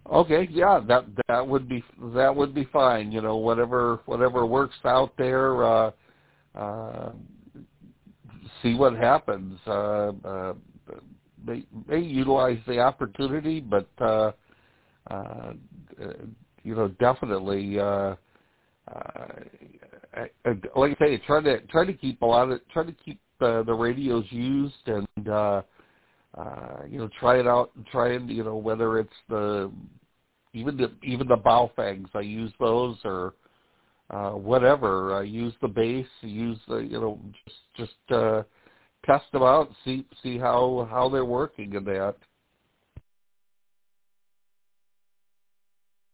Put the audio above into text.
Okay, yeah, that would be fine. Whatever works out there. Uh, See what happens. May utilize the opportunity, but uh, definitely. Like I say, try to keep the radios used, and try it out and try and whether it's even the Baofangs, I use those, or whatever. Use the base, use the just test them out, see how they're working in that.